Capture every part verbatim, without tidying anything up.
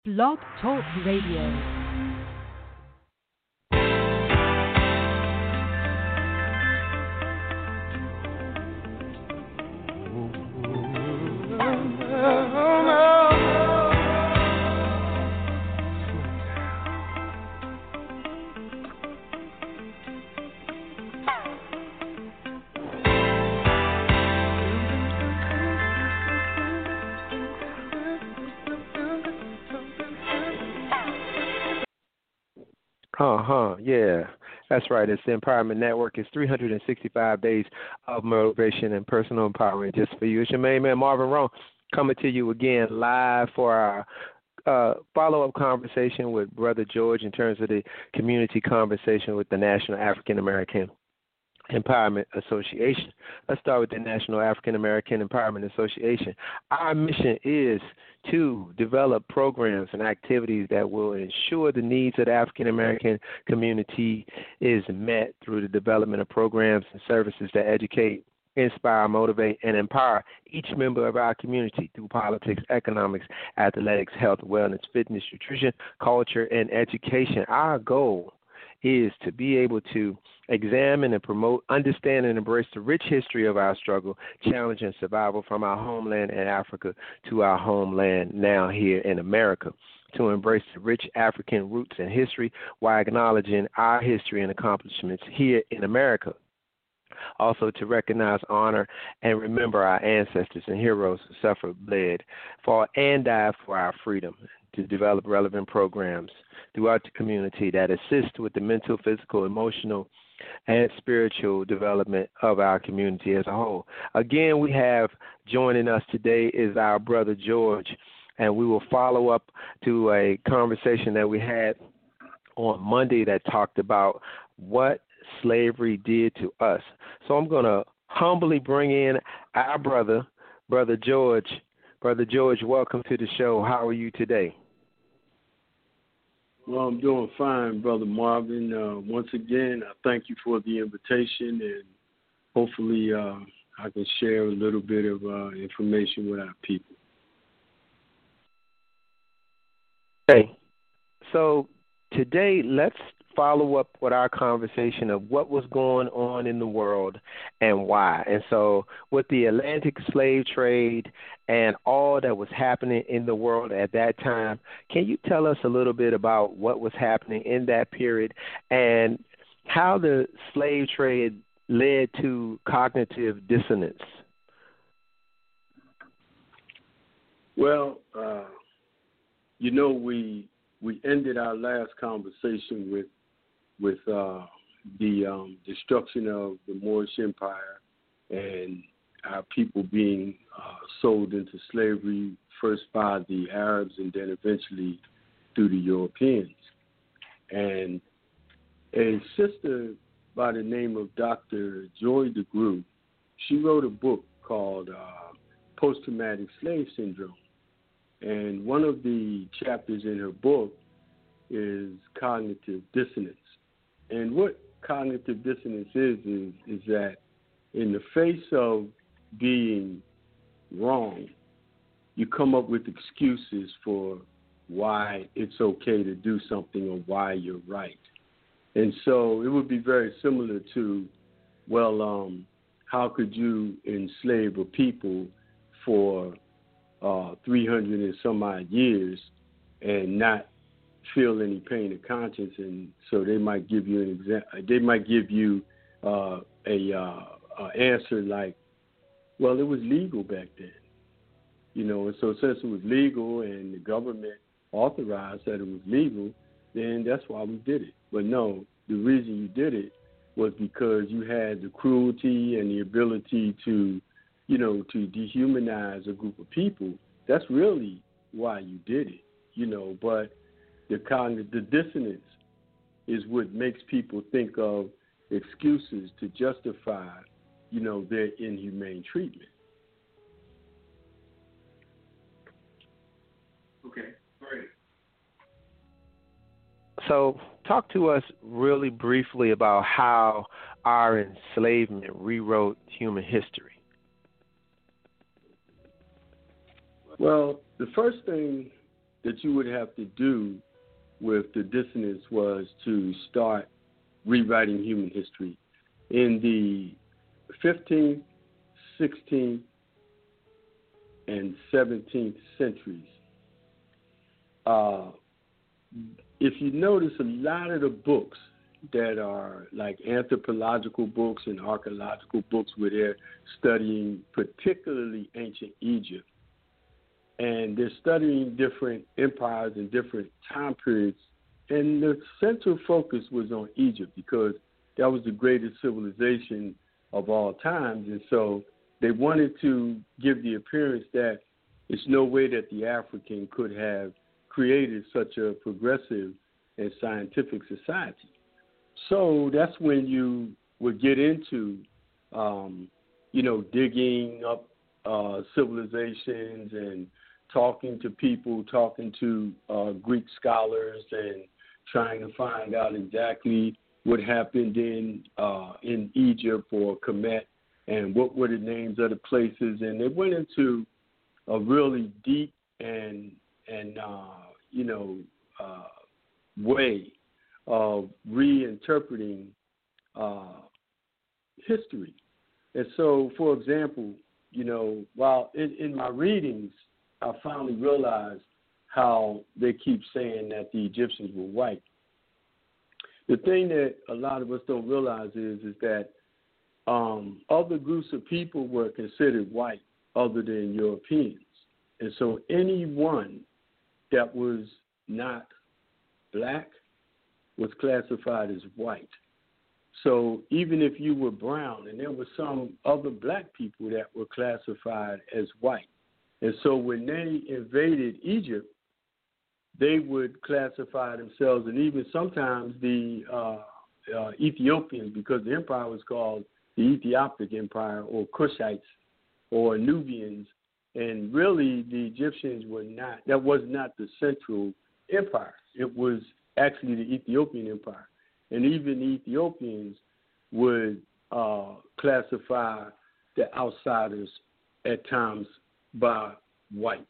Blog Talk Radio. Uh-huh, yeah. That's right. It's the Empowerment Network. It's three hundred sixty-five days of motivation and personal empowerment just for you. It's your main man, Marvin Roan, coming to you again live for our uh, follow-up conversation with Brother George in terms of the community conversation with the National African American Empowerment Association. Let's start with the National African American Empowerment Association. Our mission is to develop programs and activities that will ensure the needs of the African American community is met through the development of programs and services that educate, inspire, motivate, and empower each member of our community through politics, economics, athletics, health, wellness, fitness, nutrition, culture, and education. Our goal is to be able to examine and promote, understand, and embrace the rich history of our struggle, challenge, and survival from our homeland in Africa to our homeland now here in America, to embrace the rich African roots and history while acknowledging our history and accomplishments here in America. Also to recognize, honor, and remember our ancestors and heroes who suffered, bled, fought, and died for our freedom, to develop relevant programs throughout the community that assist with the mental, physical, emotional, and spiritual development of our community as a whole. Again, we have joining us today is our brother George, and we will follow up to a conversation that we had on Monday that talked about what slavery did to us. So I'm going to humbly bring in our brother, Brother George. Brother George, welcome to the show. How are you today? Well, I'm doing fine, Brother Marvin. Uh, once again, I thank you for the invitation, and hopefully uh, I can share a little bit of uh, information with our people. Okay. So today, let's follow up with our conversation of what was going on in the world and why. And so with the Atlantic slave trade and all that was happening in the world at that time, can you tell us a little bit about what was happening in that period and how the slave trade led to cognitive dissonance? Well, uh, you know, we we ended our last conversation with with uh, the um, destruction of the Moorish Empire and our people being uh, sold into slavery, first by the Arabs and then eventually through the Europeans. And a sister by the name of Doctor Joy DeGruy, she wrote a book called uh, Post-Traumatic Slave Syndrome. And one of the chapters in her book is cognitive dissonance. And what cognitive dissonance is, is, is that in the face of being wrong, you come up with excuses for why it's okay to do something or why you're right. And so it would be very similar to, well, um, how could you enslave a people for uh, three hundred and some odd years and not feel any pain of conscience? And so they might give you an exa- they might give you uh, a uh, uh, answer like, well, it was legal back then, you know. And so since it was legal and the government authorized that it was legal, then that's why we did it. But no, the reason you did it was because you had the cruelty and the ability to, you know, to dehumanize a group of people. That's really why you did it, you know. But the cognitive dissonance is what makes people think of excuses to justify, you know, their inhumane treatment. Okay, great. So talk to us really briefly about how our enslavement rewrote human history. Well, the first thing that you would have to do with the dissonance was to start rewriting human history. In the fifteenth, sixteenth, and seventeenth centuries, uh, if you notice, a lot of the books that are like anthropological books and archaeological books where they're studying particularly ancient Egypt, and they're studying different empires and different time periods, and the central focus was on Egypt because that was the greatest civilization of all times, and so they wanted to give the appearance that it's no way that the African could have created such a progressive and scientific society. So that's when you would get into, um, you know, digging up uh, civilizations and talking to people, talking to uh, Greek scholars and trying to find out exactly what happened in uh, in Egypt or Kemet and what were the names of the places. And they went into a really deep and, and uh, you know, uh, way of reinterpreting uh, history. And so, for example, you know, while in, in my readings, I finally realized how they keep saying that the Egyptians were white. The thing that a lot of us don't realize is, is that um, other groups of people were considered white other than Europeans. And so anyone that was not black was classified as white. So even if you were brown, and there were some other black people that were classified as white. And so when they invaded Egypt, they would classify themselves, and even sometimes the uh, uh, Ethiopians, because the empire was called the Ethiopic Empire or Kushites or Nubians, and really the Egyptians were not, that was not the central empire. It was actually the Ethiopian Empire. And even the Ethiopians would uh, classify the outsiders at times by white.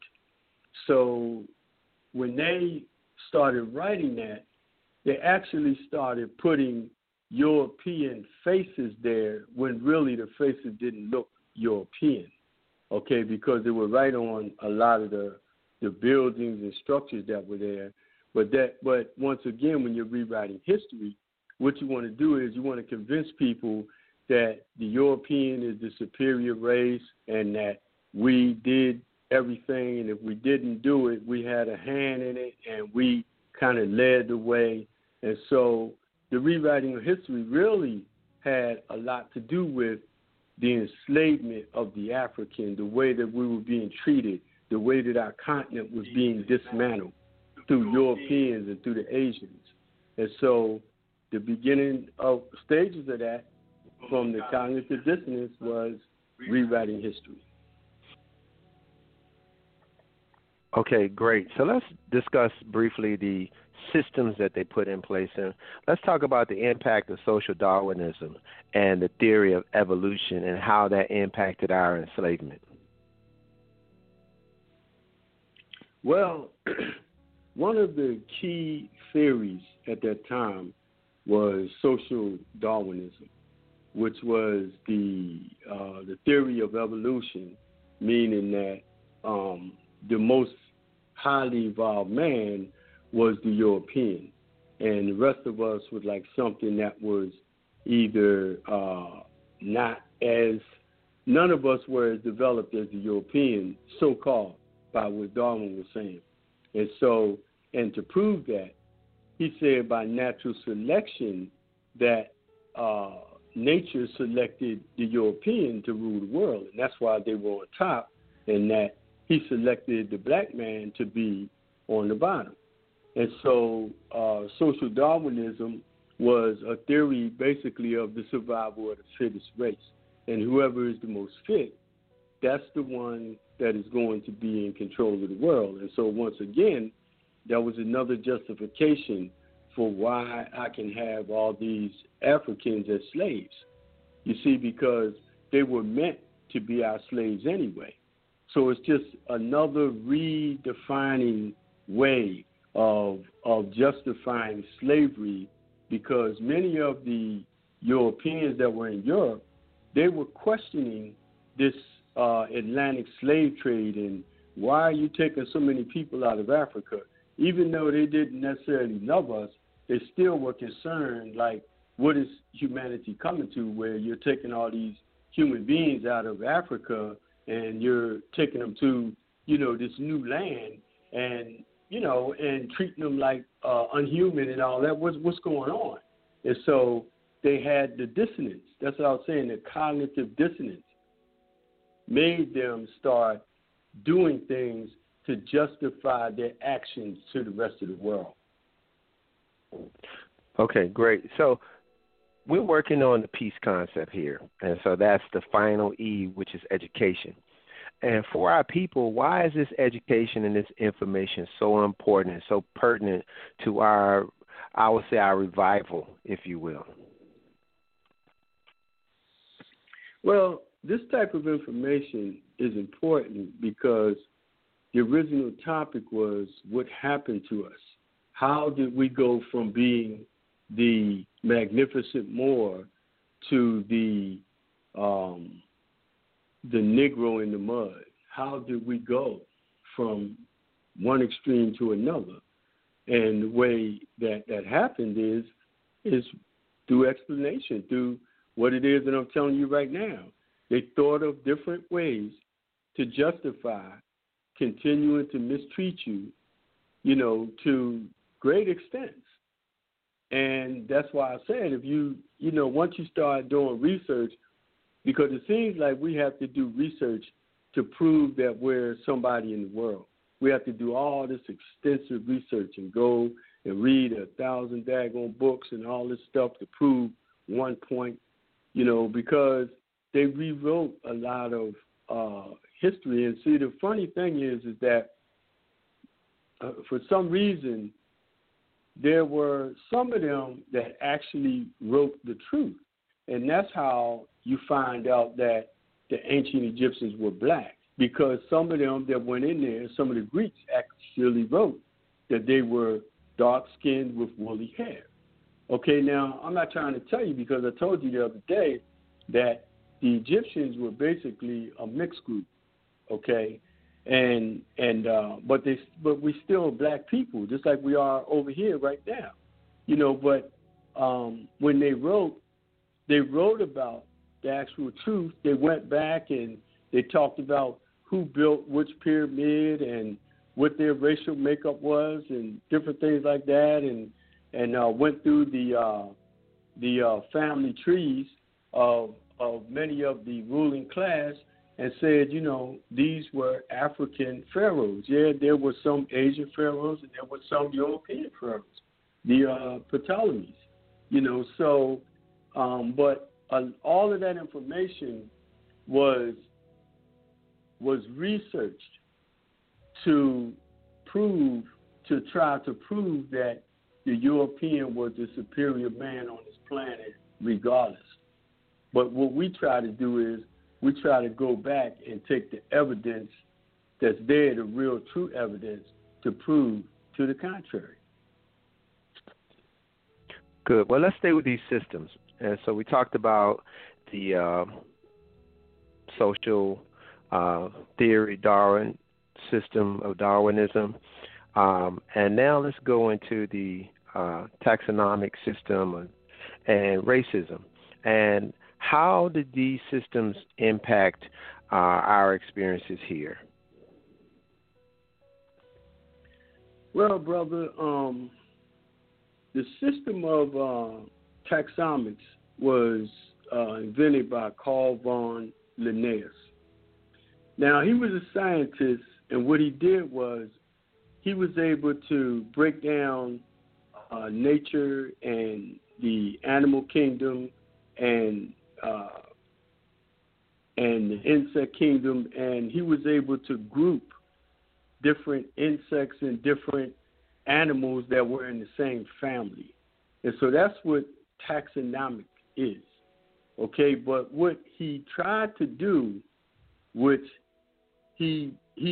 So when they started writing that, they actually started putting European faces there when really the faces didn't look European, okay, because they were right on a lot of the, the buildings and structures that were there. But that, but once again, when you're rewriting history, what you want to do is you want to convince people that the European is the superior race and that we did everything, and if we didn't do it, we had a hand in it, and we kind of led the way. And so the rewriting of history really had a lot to do with the enslavement of the African, the way that we were being treated, the way that our continent was being dismantled through Europeans and through the Asians. And so the beginning of stages of that from the cognitive dissonance was rewriting history. Okay, great. So let's discuss briefly the systems that they put in place. And let's talk about the impact of social Darwinism and the theory of evolution and how that impacted our enslavement. Well, one of the key theories at that time was social Darwinism, which was the uh, the theory of evolution, meaning that um, the most highly evolved man was the European, and the rest of us was like something that was either uh, not as, none of us were as developed as the European, so-called, by what Darwin was saying. And so, and to prove that, he said by natural selection that uh, nature selected the European to rule the world, and that's why they were on top, and that he selected the black man to be on the bottom. And so uh, social Darwinism was a theory basically of the survival of the fittest race. And whoever is the most fit, that's the one that is going to be in control of the world. And so once again, that was another justification for why I can have all these Africans as slaves. You see, because they were meant to be our slaves anyway. So it's just another redefining way of of justifying slavery, because many of the Europeans that were in Europe, they were questioning this uh, Atlantic slave trade and why are you taking so many people out of Africa? Even though they didn't necessarily love us, they still were concerned, like, what is humanity coming to, where you're taking all these human beings out of Africa and you're taking them to, you know, this new land and, you know, and treating them like uh, unhuman and all that. What's, what's going on? And so they had the dissonance. That's what I was saying, the cognitive dissonance made them start doing things to justify their actions to the rest of the world. Okay, great. So we're working on the peace concept here, and so that's the final E, which is education. And for our people, why is this education and this information so important and so pertinent to our, I would say, our revival, if you will? Well, this type of information is important because the original topic was what happened to us. How did we go from being the magnificent Moor to the um, the Negro in the mud? How did we go from one extreme to another? And the way that that happened is is through explanation, through what it is that I'm telling you right now. They thought of different ways to justify continuing to mistreat you, you know, to great extents. And that's why I said, if you, you know, once you start doing research, because it seems like we have to do research to prove that we're somebody in the world. We have to do all this extensive research and go and read a thousand daggone books and all this stuff to prove one point, you know, because they rewrote a lot of uh, history. And see, the funny thing is, is that uh, for some reason, there were some of them that actually wrote the truth. And that's how you find out that the ancient Egyptians were black, because some of them that went in there, some of the Greeks actually wrote that they were dark-skinned with woolly hair. Okay, now, I'm not trying to tell you, because I told you the other day that the Egyptians were basically a mixed group, okay? And and uh, but they but we still black people, just like we are over here right now, you know. But um, when they wrote, they wrote about the actual truth. They went back and they talked about who built which pyramid and what their racial makeup was and different things like that, and and uh, went through the uh, the uh, family trees of of many of the ruling class. And said, you know, these were African pharaohs. Yeah, there were some Asian pharaohs and there were some European pharaohs, the uh, Ptolemies, you know. So, um, but uh, all of that information was was researched to prove, to try to prove that the European was the superior man on this planet, regardless. But what we try to do is, we try to go back and take the evidence that's there, the real true evidence, to prove to the contrary. Good. Well, let's stay with these systems. And so we talked about the uh, social uh, theory, Darwin system of Darwinism. Um, and now let's go into the uh, taxonomic system and racism. And how did these systems impact uh, our experiences here? Well, brother, um, the system of uh, taxonomics was uh, invented by Carl von Linnaeus. Now, he was a scientist, and what he did was he was able to break down uh, nature and the animal kingdom and Uh, and the insect kingdom, and he was able to group different insects and different animals that were in the same family. And so that's what taxonomic is, okay? But what he tried to do, which he he's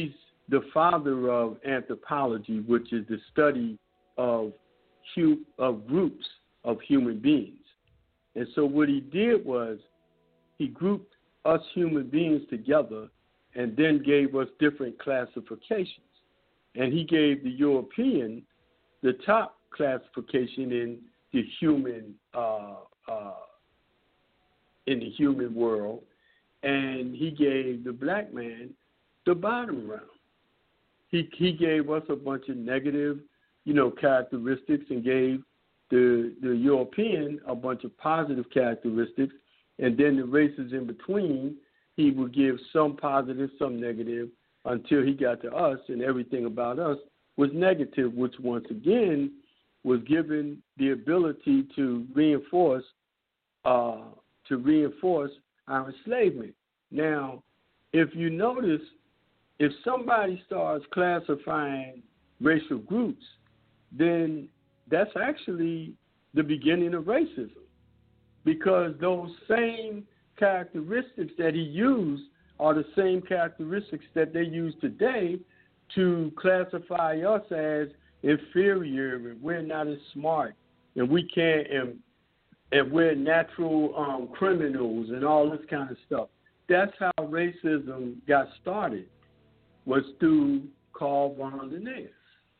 the father of anthropology, which is the study of hu- of groups of human beings. And so what he did was he grouped us human beings together and then gave us different classifications. And he gave the European the top classification in the human uh, uh, in the human world, and he gave the black man the bottom round. He he gave us a bunch of negative, you know, characteristics, and gave the the European a bunch of positive characteristics, and then the races in between, he would give some positive, some negative, until he got to us, and everything about us was negative, which once again was given the ability to reinforce uh, to reinforce our enslavement. Now, if you notice, if somebody starts classifying racial groups, then that's actually the beginning of racism, because those same characteristics that he used are the same characteristics that they use today to classify us as inferior, and we're not as smart, and we can't, and, and we're natural um, criminals and all this kind of stuff. That's how racism got started, was through Carl von Linnaeus.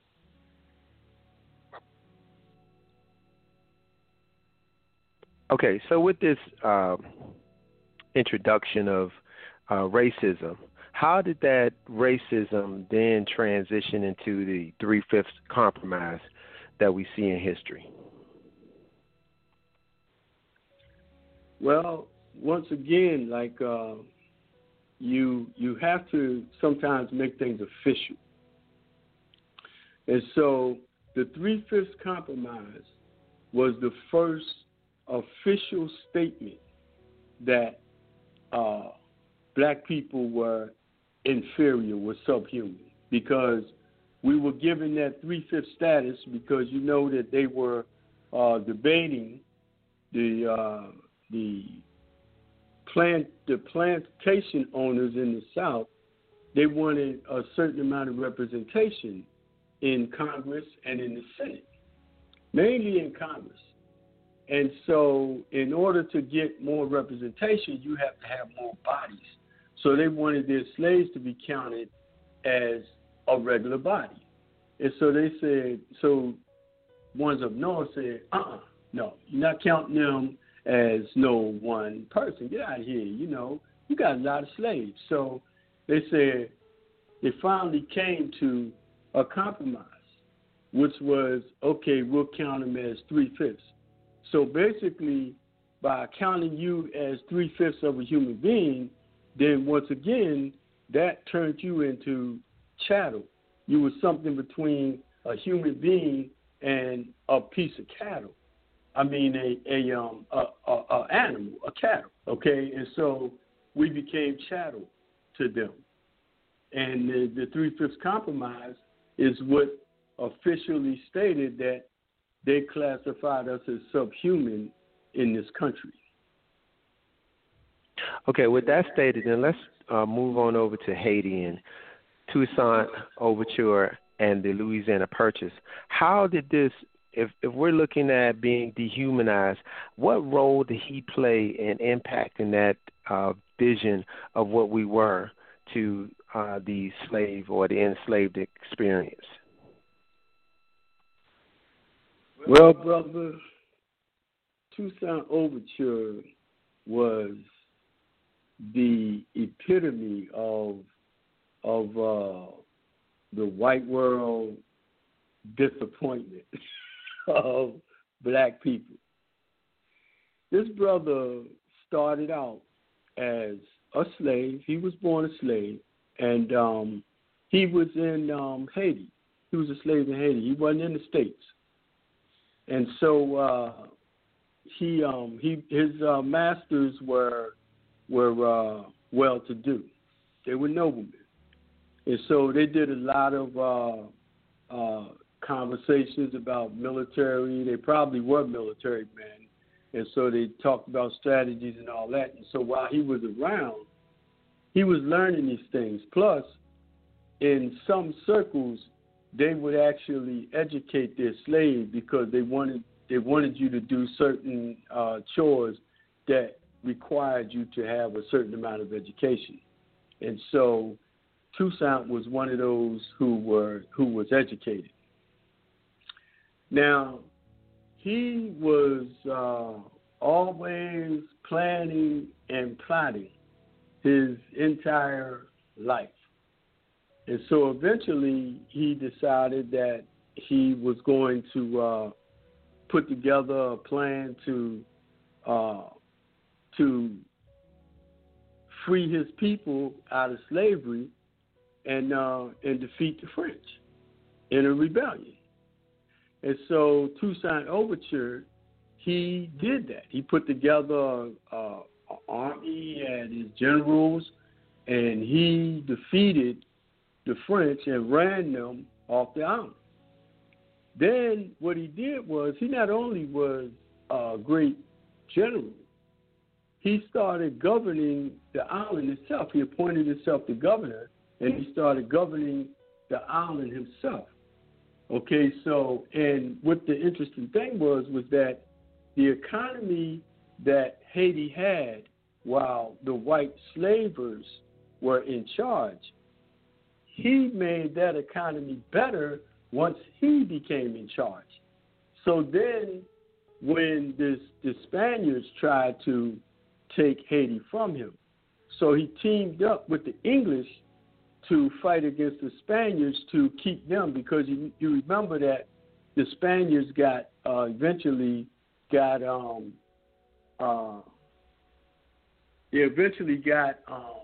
Okay, so with this uh, introduction of uh, racism, how did that racism then transition into the Three-Fifths Compromise that we see in history? Well, once again, like uh, you, you have to sometimes make things official. And so the Three-Fifths Compromise was the first official statement that uh, black people were inferior, were subhuman, because we were given that three-fifths status because you know that they were uh, debating the uh, the plant the plantation owners in the South. They wanted a certain amount of representation in Congress and in the Senate, mainly in Congress. And so in order to get more representation, you have to have more bodies. So they wanted their slaves to be counted as a regular body. And so they said, so ones up north said, uh-uh, no, you're not counting them as no one person. Get out of here, you know, you got a lot of slaves. So they said, they finally came to a compromise, which was, okay, we'll count them as three-fifths. So basically, by counting you as three-fifths of a human being, then once again, that turned you into chattel. You were something between a human being and a piece of cattle. I mean, a a um a, a, a animal, a cattle. Okay, and so we became chattel to them. And the, the Three-Fifths Compromise is what officially stated that they classified us as subhuman in this country. Okay, with that stated, then let's uh, move on over to Haiti and Toussaint Overture and the Louisiana Purchase. How did this, if, if we're looking at being dehumanized, what role did he play in impacting that uh, vision of what we were to uh, the slave or the enslaved experience? Well, brother, Toussaint Overture was the epitome of of uh, the white world disappointment of black people. This brother started out as a slave. He was born a slave, and um, he was in um, Haiti. He was a slave in Haiti. He wasn't in the States. And so uh, he um, he his uh, masters were were uh, well-to-do. They were noblemen, and so they did a lot of uh, uh, conversations about military. They probably were military men, and so they talked about strategies and all that. And so while he was around, he was learning these things. Plus, in some circles, they would actually educate their slaves because they wanted they wanted you to do certain uh, chores that required you to have a certain amount of education. And so Toussaint was one of those who were who was educated. Now, he was uh, always planning and plotting his entire life. And so eventually he decided that he was going to uh, put together a plan to uh, to free his people out of slavery and uh, and defeat the French in a rebellion. And so Toussaint Overture, he did that. He put together uh, an army and his generals, and he defeated the French and ran them off the island. Then what he did was he not only was a great general, he started governing the island itself. He appointed himself the governor, and he started governing the island himself. Okay, so, and what the interesting thing was, was that the economy that Haiti had while the white slavers were in charge, he made that economy better once he became in charge. So then when this, the Spaniards tried to take Haiti from him, so he teamed up with the English to fight against the Spaniards to keep them, because you, you remember that the Spaniards got uh, eventually got um uh they eventually got um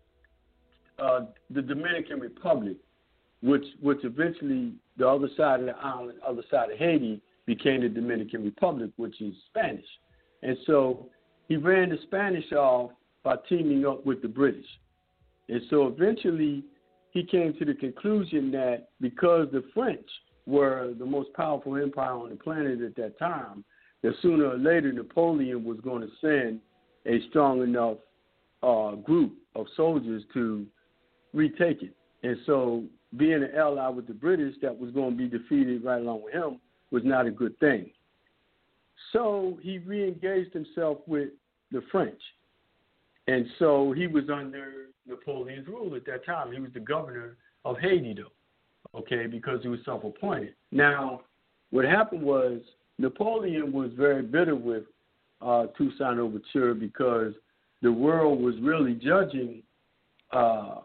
uh the Dominican Republic, which which eventually the other side of the island, other side of Haiti, became the Dominican Republic, which is Spanish. And so he ran the Spanish off by teaming up with the British. And so eventually he came to the conclusion that because the French were the most powerful empire on the planet at that time, that sooner or later Napoleon was going to send a strong enough uh, group of soldiers to retake it. And so being an ally with the British that was going to be defeated right along with him was not a good thing. So he re-engaged himself with the French. And so he was under Napoleon's rule at that time. He was the governor of Haiti, though, okay, because he was self-appointed. Now, what happened was Napoleon was very bitter with uh, Toussaint Overture because the world was really judging uh,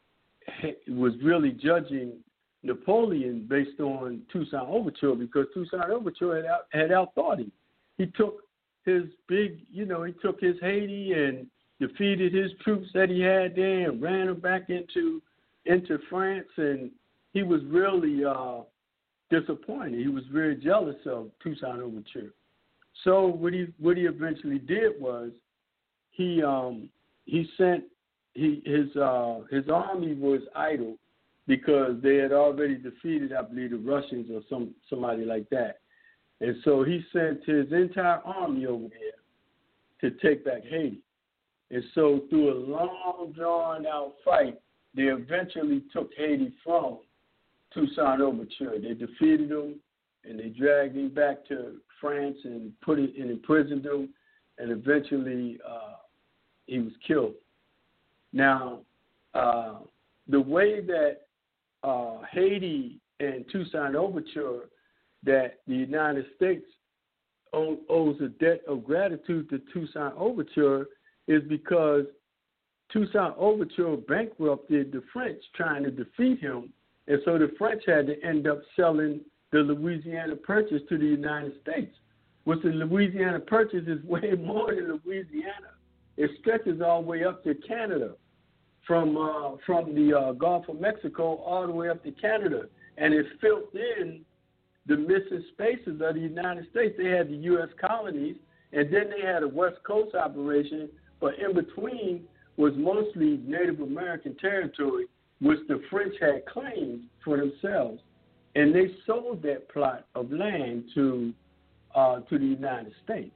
was really judging Napoleon based on Toussaint Overture, because Toussaint Overture had out, had outthought him. He took his big, you know, he took his Haiti and defeated his troops that he had there and ran them back into into France, and he was really uh, disappointed. He was very jealous of Toussaint Overture. So what he what he eventually did was he um, he sent he his uh, his army was idle because they had already defeated, I believe, the Russians or some somebody like that, and so he sent his entire army over there to take back Haiti. And so through a long, drawn-out fight, they eventually took Haiti from Toussaint Overture. They defeated him, and they dragged him back to France and put it and imprisoned him, and eventually uh, he was killed. Now, uh, the way that uh, Haiti and Toussaint Overture, that the United States owes a debt of gratitude to Toussaint Overture, is because Toussaint Overture bankrupted the French trying to defeat him, and so the French had to end up selling the Louisiana Purchase to the United States, which the Louisiana Purchase is way more than Louisiana. It stretches all the way up to Canada, from uh, from the uh, Gulf of Mexico all the way up to Canada, and it filled in the missing spaces of the United States. They had the U S colonies, and then they had a West Coast operation, but in between was mostly Native American territory, which the French had claimed for themselves, and they sold that plot of land to uh, to the United States,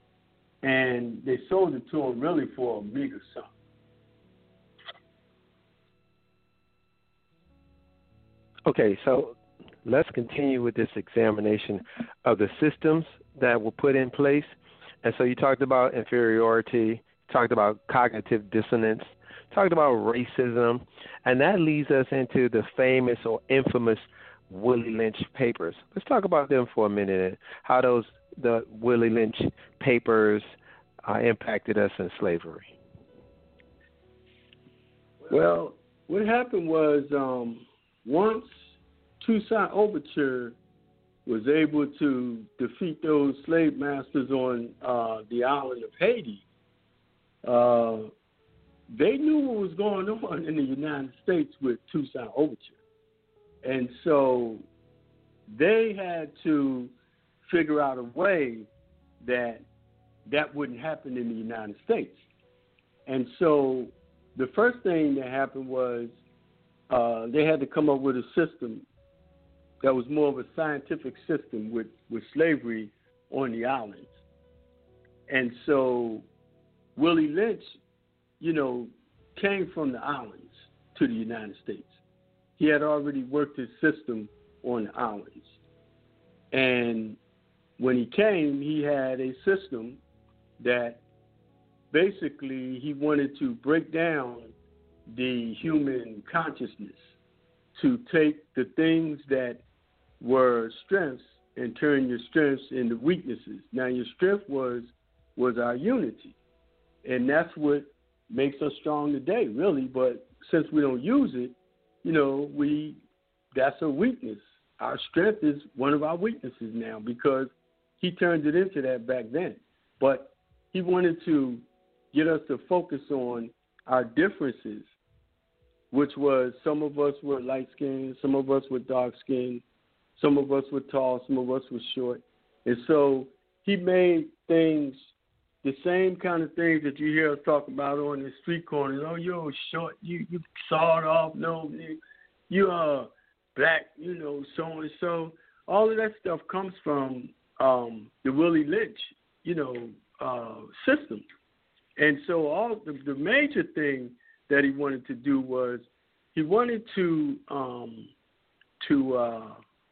and they sold it to them really for a meager sum. Okay, so let's continue with this examination of the systems that were put in place. And so you talked about inferiority, talked about cognitive dissonance, talked about racism, and that leads us into the famous or infamous Willie Lynch papers. Let's talk about them for a minute and how those the Willie Lynch papers uh, impacted us in slavery. Well, what happened was um, once Toussaint Overture was able to defeat those slave masters on uh, the island of Haiti, uh, they knew what was going on in the United States with Toussaint Overture. And so they had to figure out a way that that wouldn't happen in the United States. And so the first thing that happened was uh, they had to come up with a system that was more of a scientific system with, with slavery on the islands. And so Willie Lynch, you know, came from the islands to the United States. He had already worked his system on the islands. And when he came, he had a system that basically he wanted to break down the human consciousness, to take the things that were strengths and turn your strengths into weaknesses. Now, your strength was was our unity, and that's what makes us strong today, really. But since we don't use it, you know, we that's a weakness. Our strength is one of our weaknesses now because he turned it into that back then. But he wanted to get us to focus on our differences, which was some of us were light-skinned, some of us were dark-skinned, some of us were tall, some of us were short. And so he made things, the same kind of things that you hear us talk about on the street corners. Oh, you're short, you, you sawed off, no, you are black, you know, so and so. All of that stuff comes from um, the Willie Lynch, you know, uh, system. And so all the, the major thing that he wanted to do was he wanted to um, to uh,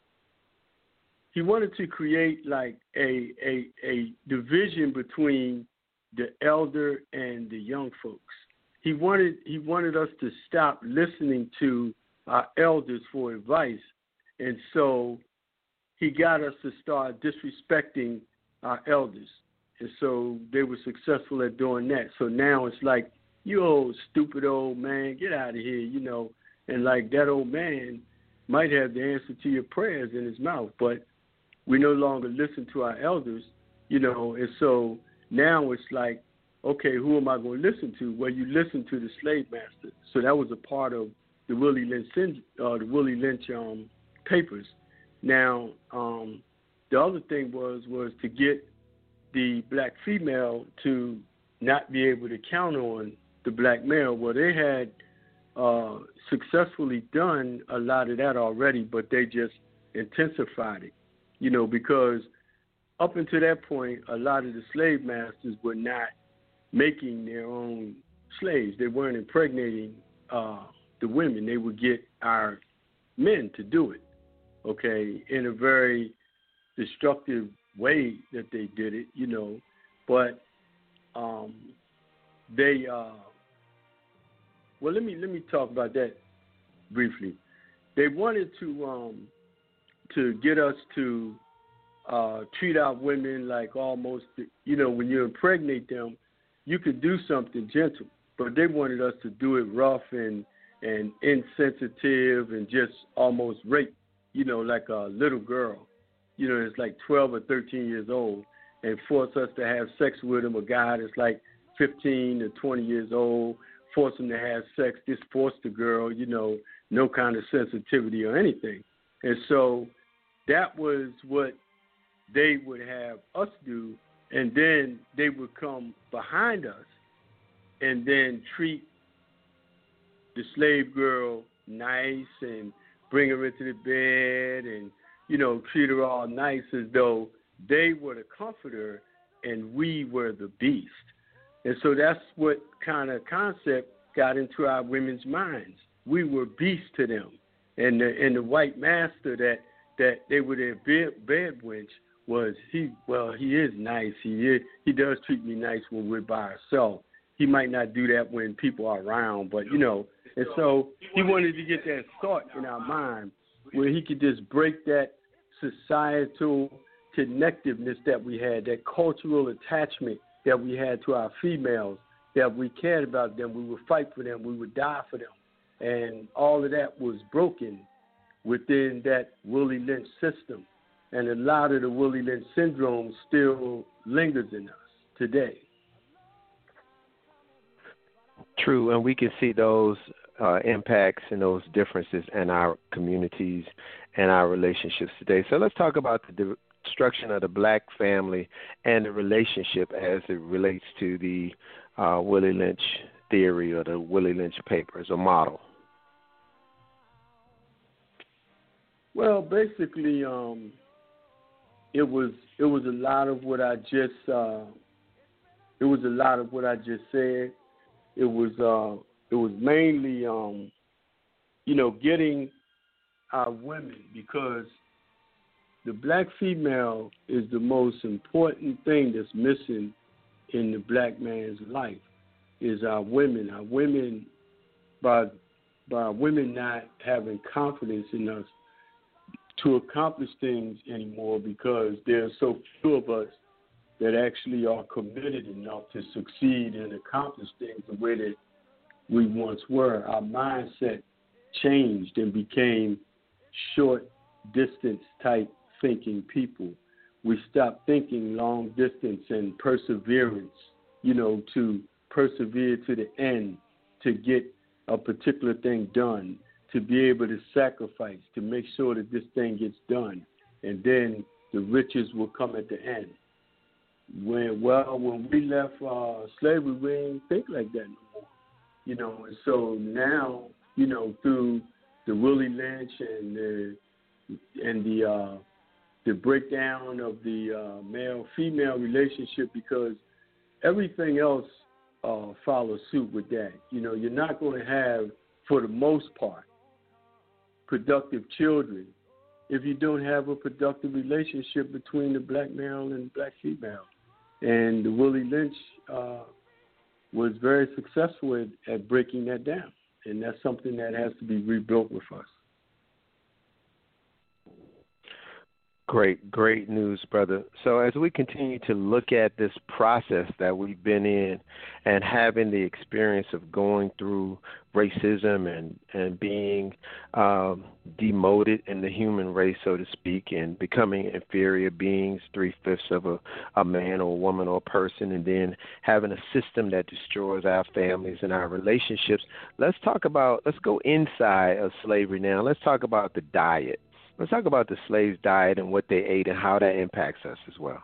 he wanted to create like a, a a division between the elder and the young folks. He wanted he wanted us to stop listening to our elders for advice, and so he got us to start disrespecting our elders. And so they were successful at doing that. So now it's like, you old stupid old man, get out of here, you know. And like that old man might have the answer to your prayers in his mouth, but we no longer listen to our elders, you know. And so now it's like, okay, who am I going to listen to? Well, you listen to the slave master. So that was a part of the Willie Lynch, uh, the Willie Lynch um, papers. Now, um, the other thing was was to get the black female to not be able to count on the black male. Well, they had uh, successfully done a lot of that already, but they just intensified it, you know, because up until that point, a lot of the slave masters were not making their own slaves. They weren't impregnating uh, the women. They would get our men to do it, okay, in a very destructive way that they did it, you know. But um, they, uh, well, let me let me talk about that briefly. They wanted to um, to get us to uh, treat our women like almost, you know, when you impregnate them, you could do something gentle, but they wanted us to do it rough and and insensitive and just almost rape, you know, like a little girl. You know, it's like twelve or thirteen years old, and force us to have sex with them. A guy that's like fifteen to twenty years old, force him to have sex, just force the girl, you know, no kind of sensitivity or anything. And so that was what they would have us do, and then they would come behind us and then treat the slave girl nice and bring her into the bed and, you know, treat her all nice as though they were the comforter and we were the beast. And so that's what kind of concept got into our women's minds. We were beasts to them. and the and the white master that that they were their bed, bed wench was he. Well, he is nice. He is. He does treat me nice when we're by ourselves. He might not do that when people are around, but you know. And so he wanted to get that thought in our mind where he could just break that societal connectiveness that we had, that cultural attachment that we had to our females, that we cared about them, we would fight for them, we would die for them. And all of that was broken within that Willie Lynch system. And a lot of the Willie Lynch syndrome still lingers in us today. True, and we can see those uh, impacts and those differences in our communities and our relationships today. So let's talk about the destruction of the black family and the relationship as it relates to the uh, Willie Lynch theory or the Willie Lynch papers or model. Well, basically, um, it was it was a lot of what I just uh, it was a lot of what I just said. It was uh, it was mainly um, you know getting our women, because the black female is the most important thing that's missing in the black man's life is our women. Our women, by by women not having confidence in us to accomplish things anymore, because there are so few of us that actually are committed enough to succeed and accomplish things the way that we once were. Our mindset changed and became short distance type thinking people. We stopped thinking long distance and perseverance, you know, to persevere to the end, to get a particular thing done, to be able to sacrifice, to make sure that this thing gets done, and then the riches will come at the end. When well, when we left uh, slavery, we didn't think like that no more, you know. And so now, you know, through the Willie Lynch and the and the uh, the breakdown of the uh, male-female relationship, because everything else uh, follows suit with that. You know, you're not going to have, for the most part, productive children if you don't have a productive relationship between the black male and the black female. And the Willie Lynch uh, was very successful at, at breaking that down, and that's something that has to be rebuilt with us. Great, great news, brother. So as we continue to look at this process that we've been in and having the experience of going through racism and, and being um, demoted in the human race, so to speak, and becoming inferior beings, three-fifths of a, a man or a woman or a person, and then having a system that destroys our families and our relationships, let's talk about, let's go inside of slavery now. Let's talk about the diet. Let's talk about the slaves' diet and what they ate and how that impacts us as well.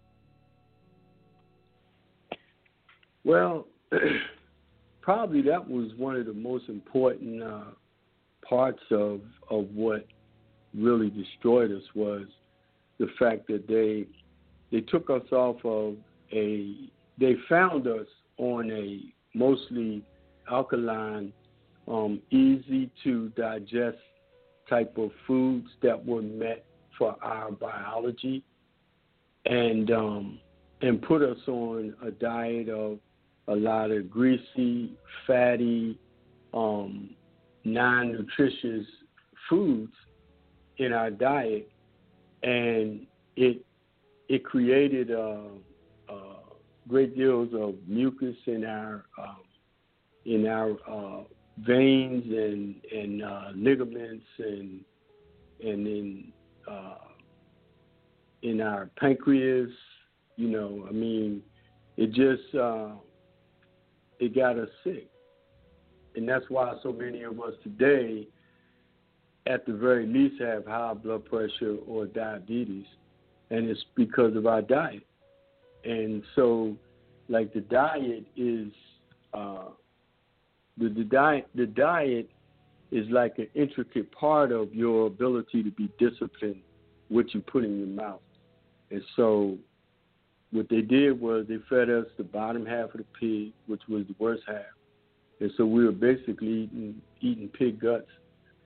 Well, probably that was one of the most important uh, parts of of what really destroyed us, was the fact that they they took us off of a they found us on a mostly alkaline, um, easy to digest type of foods that were meant for our biology, and um, and put us on a diet of a lot of greasy, fatty, um, non-nutritious foods in our diet, and it it created uh, uh, great deals of mucus in our um, in our uh, veins and and uh, ligaments and and in uh, in our pancreas. You know, I mean, it just uh, it got us sick, and that's why so many of us today, at the very least, have high blood pressure or diabetes, and it's because of our diet. And so, like, the diet is. Uh, The, the diet the diet is like an intricate part of your ability to be disciplined, what you put in your mouth. And so what they did was they fed us the bottom half of the pig, which was the worst half. And so we were basically eating, eating pig guts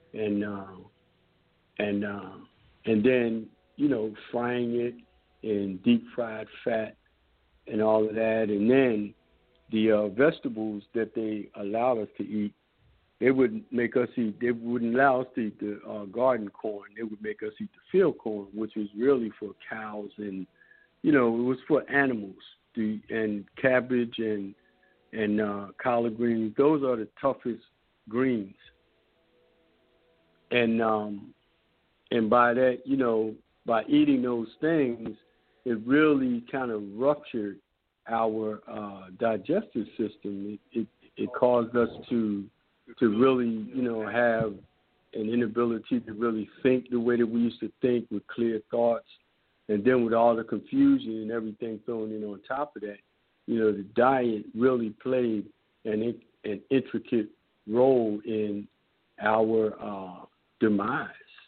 and uh, and uh, and then you know frying it in deep fried fat and all of that, and then the uh, vegetables that they allowed us to eat, they would make us eat. They wouldn't allow us to eat the uh, garden corn. They would make us eat the field corn, which was really for cows and you know it was for animals. The and cabbage and and uh, collard greens. Those are the toughest greens. And um, and by that, you know, by eating those things, it really kind of ruptured our uh, digestive system. It, it it caused us to to really, you know, have an inability to really think the way that we used to think with clear thoughts. And then with all the confusion and everything thrown in on top of that, you know, the diet really played an an intricate role in our uh, demise.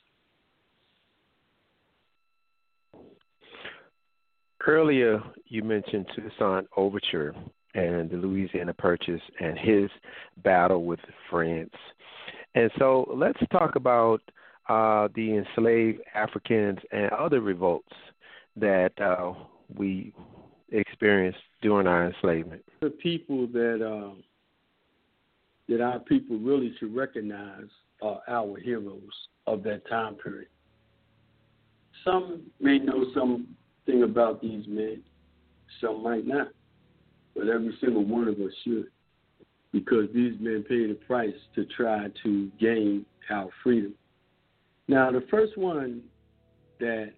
Earlier, you mentioned Toussaint Overture and the Louisiana Purchase and his battle with France. And so let's talk about uh, the enslaved Africans and other revolts that uh, we experienced during our enslavement. The people that uh, that our people really should recognize are our heroes of that time period. Some may know something about these men, some might not, but every single one of us should, because these men paid a price to try to gain our freedom. Now, the first one that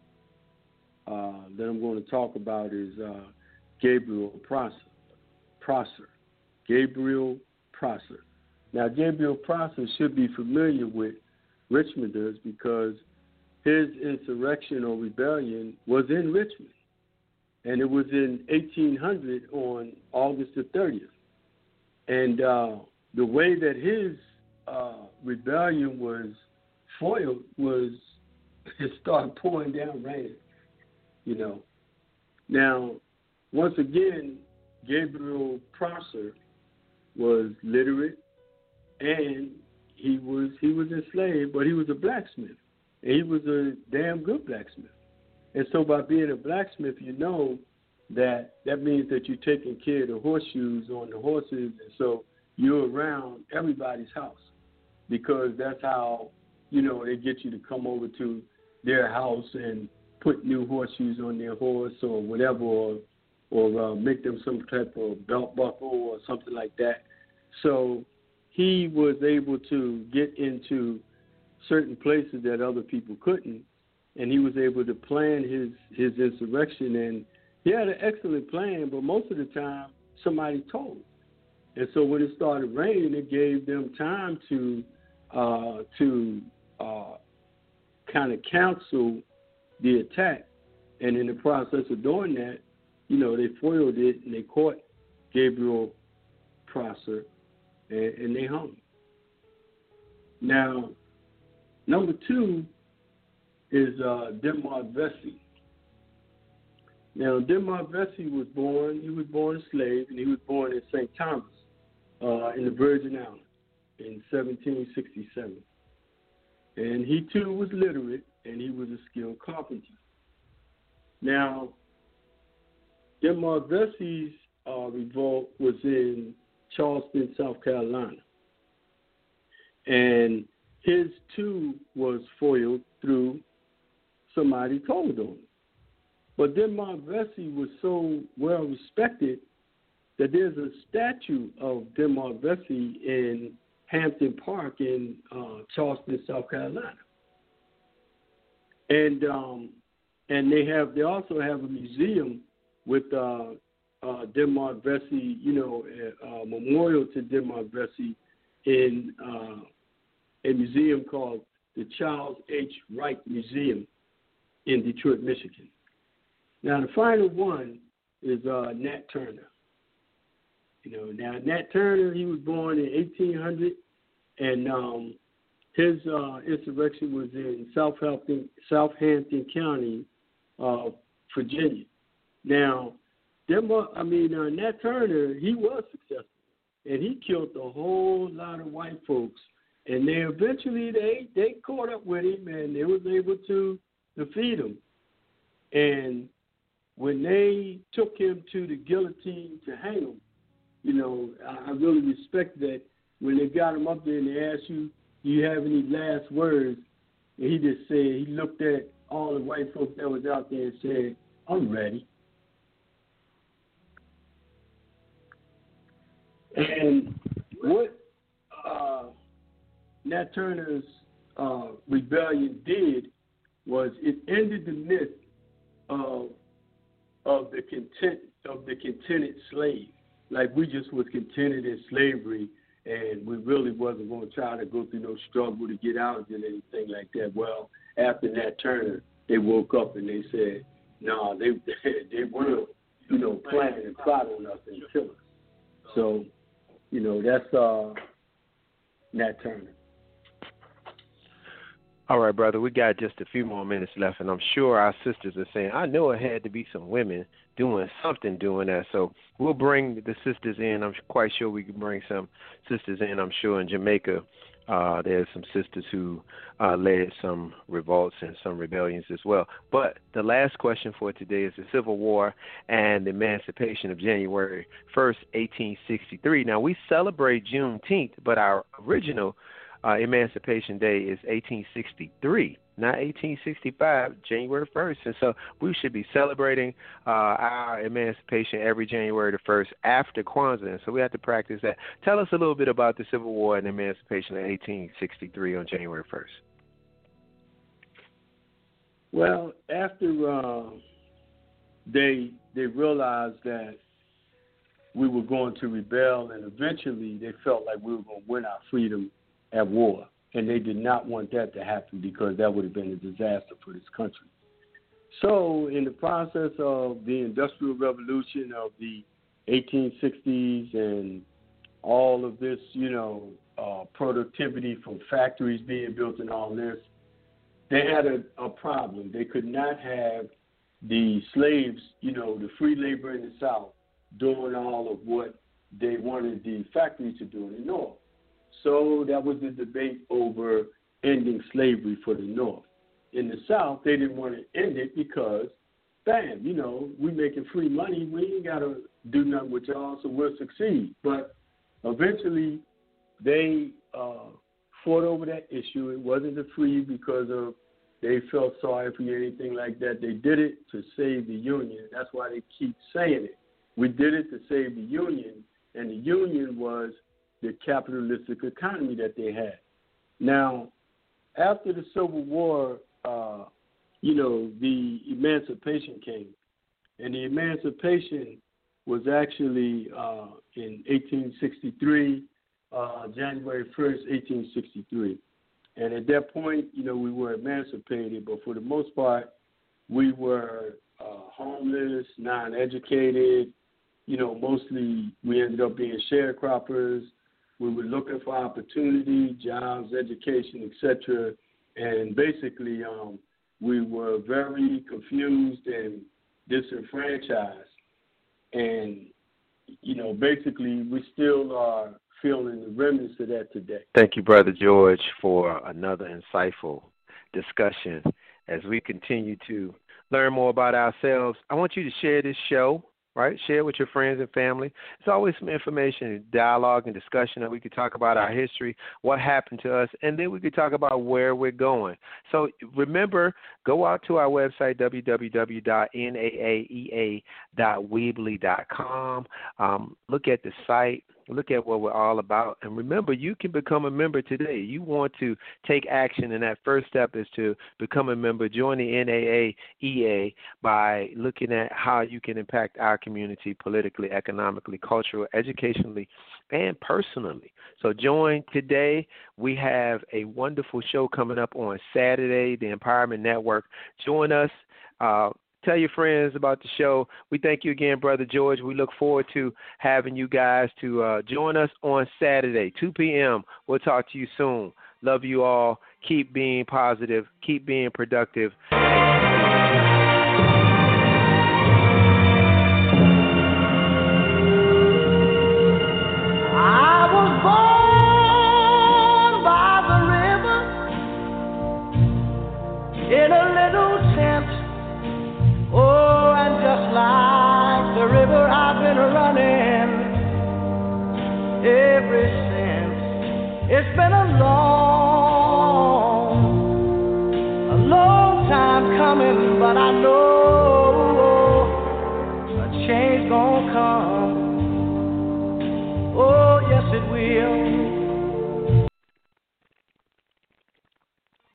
uh, that I'm going to talk about is uh, Gabriel Prosser. Prosser. Gabriel Prosser. Now, Gabriel Prosser should be familiar with Richmonders because his insurrection or rebellion was in Richmond, and it was in eighteen hundred on August the thirtieth. And uh, the way that his uh, rebellion was foiled was it started pouring down rain, you know. Now, once again, Gabriel Prosser was literate, and he was he was enslaved, but he was a blacksmith, and he was a damn good blacksmith. And so by being a blacksmith, you know that that means that you're taking care of the horseshoes on the horses, and so you're around everybody's house because that's how, you know, they get you to come over to their house and put new horseshoes on their horse or whatever, or, or uh, make them some type of belt buckle or something like that. So he was able to get into certain places that other people couldn't, and he was able to plan his, his insurrection. And he had an excellent plan, but most of the time somebody told. And so when it started raining, it gave them time to uh, to uh, kind of counsel the attack. And in the process of doing that, you know, they foiled it and they caught Gabriel Prosser and, and they hung him. Now, number two is uh, Denmark Vesey. Now, Denmark Vesey was born, he was born a slave, and he was born in Saint Thomas uh, in the Virgin Islands in seventeen sixty-seven. And he, too, was literate, and he was a skilled carpenter. Now, Denmark Vesey's uh, revolt was in Charleston, South Carolina. And his, too, was foiled through somebody told on him. But Denmark Vesey was so well respected that there's a statue of Denmark Vesey in Hampton Park in uh, Charleston, South Carolina. And um, and they have they also have a museum with uh, uh, Denmark Vesey, you know, a, a memorial to Denmark Vesey in uh, a museum called the Charles H. Wright Museum in Detroit, Michigan. Now, the final one is uh, Nat Turner. You know, now Nat Turner, he was born in eighteen hundred, and um, his uh, insurrection was in Southampton, Southampton County, uh, Virginia. Now, Denmark, I mean, uh, Nat Turner, he was successful, and he killed a whole lot of white folks and they eventually they they caught up with him, and they was able to defeat him. And when they took him to the guillotine to hang him, you know, I, I really respect that. When they got him up there and they asked you, do you have any last words? And he just said, he looked at all the white folks that was out there and said, I'm ready. And what uh, Nat Turner's uh, rebellion did was it ended the myth of of the content of the contented slave. Like we just was contented in slavery, and we really wasn't going to try to go through no struggle to get out and anything like that. Well, after Nat Turner, they woke up and they said, no, nah, they they will, you know, plan and plot on us and kill us. So, you know, that's uh, Nat Turner. All right, brother, we got just a few more minutes left, and I'm sure our sisters are saying, I know it had to be some women doing something doing that. So we'll bring the sisters in. I'm quite sure we can bring some sisters in. I'm sure in Jamaica uh, there's some sisters who uh, led some revolts and some rebellions as well. But the last question for today is the Civil War and the emancipation of January first, eighteen sixty-three. Now, we celebrate Juneteenth, but our original Uh, Emancipation Day is eighteen sixty-three, not eighteen sixty-five, January first. And so we should be celebrating uh, our emancipation every January the first after Kwanzaa. And so we have to practice that. Tell us a little bit about the Civil War and emancipation of eighteen sixty-three on January first. Well, after uh, they they realized that we were going to rebel, and eventually they felt like we were going to win our freedom at war, and they did not want that to happen because that would have been a disaster for this country. So in the process of the Industrial Revolution of the eighteen sixties and all of this, you know, uh, productivity from factories being built and all this, they had a, a problem. They could not have the slaves, you know, the free labor in the South doing all of what they wanted the factories to do in the North. So that was the debate over ending slavery for the North. In the South, they didn't want to end it because, bam, you know, we making free money. We ain't got to do nothing with y'all, so we'll succeed. But eventually, they uh, fought over that issue. It wasn't the free because of they felt sorry for you or anything like that. They did it to save the Union. That's why they keep saying it. We did it to save the Union, and the Union was the capitalistic economy that they had. Now, after the Civil War, uh, you know, the emancipation came. And the emancipation was actually uh, in eighteen sixty-three, uh, January first, eighteen sixty-three. And at that point, you know, we were emancipated, but for the most part, we were uh, homeless, non-educated. You know, mostly we ended up being sharecroppers. We were looking for opportunity, jobs, education, et cetera. And basically, um, we were very confused and disenfranchised. And, you know, basically, we still are feeling the remnants of that today. Thank you, Brother George, for another insightful discussion. As we continue to learn more about ourselves, I want you to share this show. Right? Share with your friends and family. It's always some information, dialogue, and discussion that we could talk about our history, what happened to us, and then we could talk about where we're going. So remember, go out to our website, w w w dot n a a e a dot weebly dot com. Um, look at the site. Look at what we're all about. And remember, you can become a member today. You want to take action, and that first step is to become a member. Join the N double A E A by looking at how you can impact our community politically, economically, culturally, educationally, and personally. So join today. We have a wonderful show coming up on Saturday, the Empowerment Network. Join us. Uh, Tell your friends about the show. We thank you again, Brother George. We look forward to having you guys to uh, join us on Saturday, two p.m. We'll talk to you soon. Love you all. Keep being positive. Keep being productive. I was born by ever since. It's been a long, a long time coming, but I know a change gonna come.